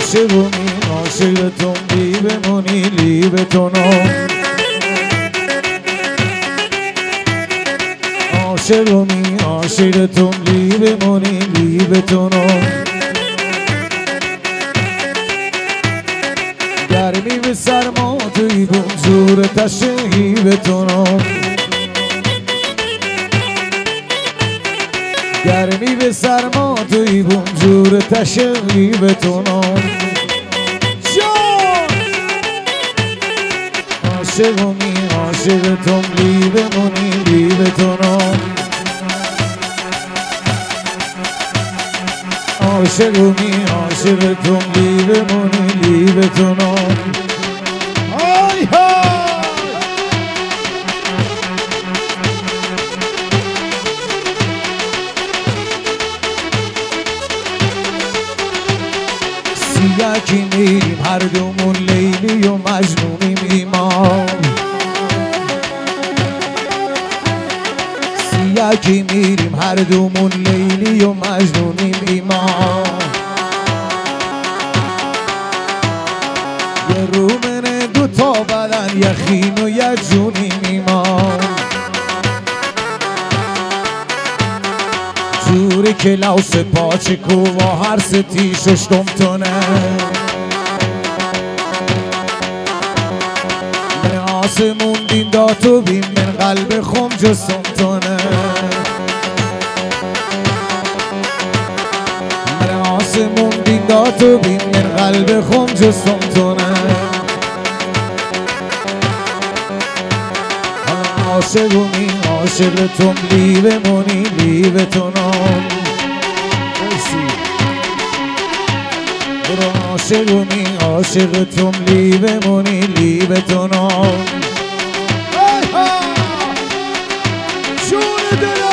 عاشقمی عاشقتم لی بمونی لی بتونم عاشقمی عاشقتم لی بمونی لی بتونم گرمی به سرما توی بونجور تشهی بتونم گرمی به سرما توی بونجور تشهی بتونم عاشقمی عاشقتم لی بمونی لی بتونم عاشقمی عاشقتم لی بمونی لی بتونم آی های سیاکی میریم هر دومون لیلی و مجنونیم ایمان سیاکی میریم هر دومون لیلی و مجنونیم ایمان یه رومنه دوتا بدن یخین و یه جونیم ایمان جوری که لوس پاچه کووا هر ستی ششتم تونه من آسمون دین داتو بیم من قلب خم جسم تونه من آسمون دین داتو بیم من قلب خم جسم تونه عاشقمی عاشقتم لی بمونی لی بتونم عاشقمی عاشقتم لی بمونی لی بتونم جون دلم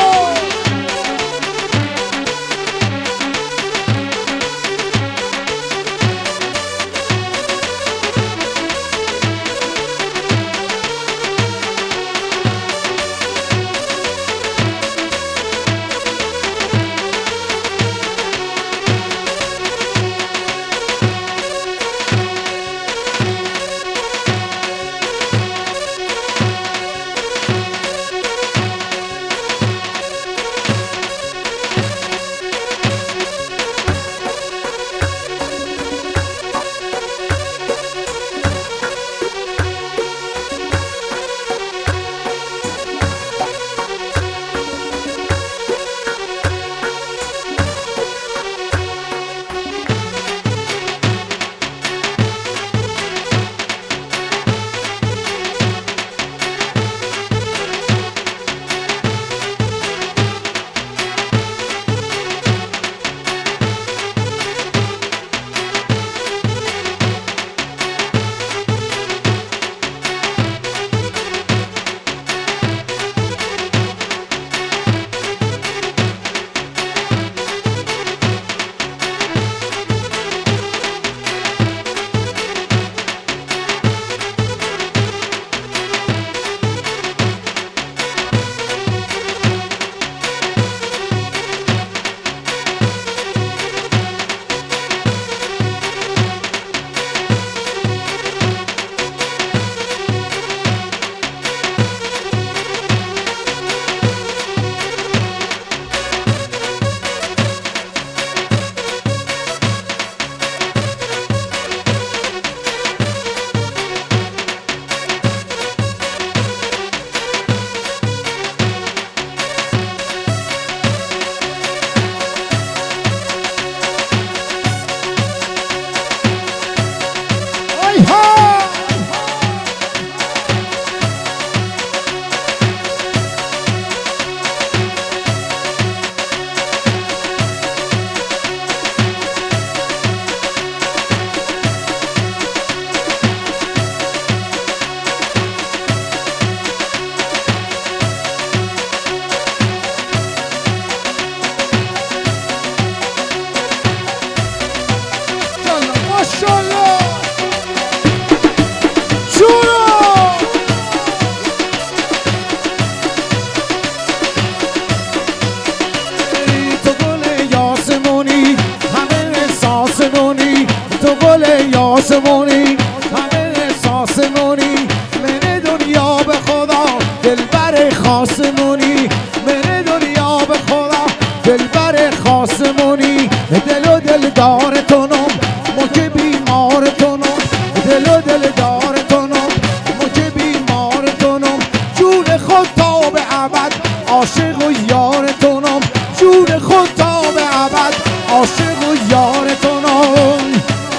آسمونی همه احساسمونی من دنیا به خدا دلبر خاصمونی من دنیا به خدا دلبر خاصمونی دل و دلدارتونم ما که بیمارتونم دل و دلدارتونم ما که بیمارتونم جون خود تا به ابد عاشق و یارتونم جون خود تا به ابد عاشق و یارتونم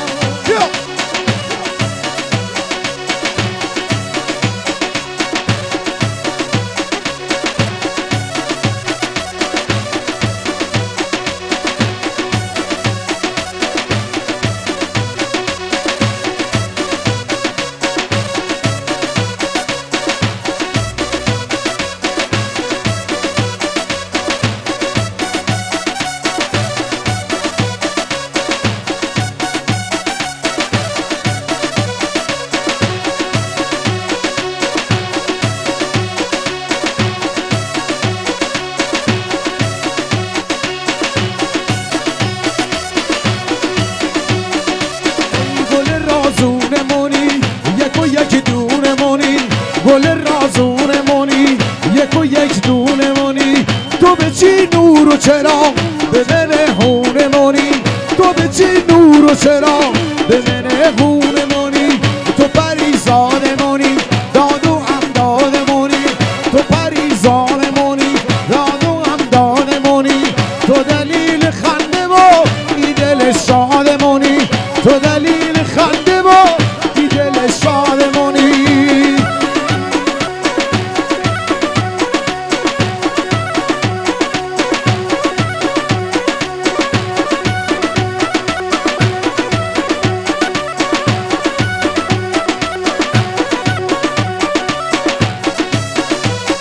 یک دونمونی گل رازونمونی یک و یک دونمونی تو به چی نور و چراغ به مهونمونی تو به چی نور و چراغ به مهونمونی تو پریزادمونی دادو هم دادمونی تو پریزادمونی دادو هم دادمونی تو دلیل خنده و ای دل شاد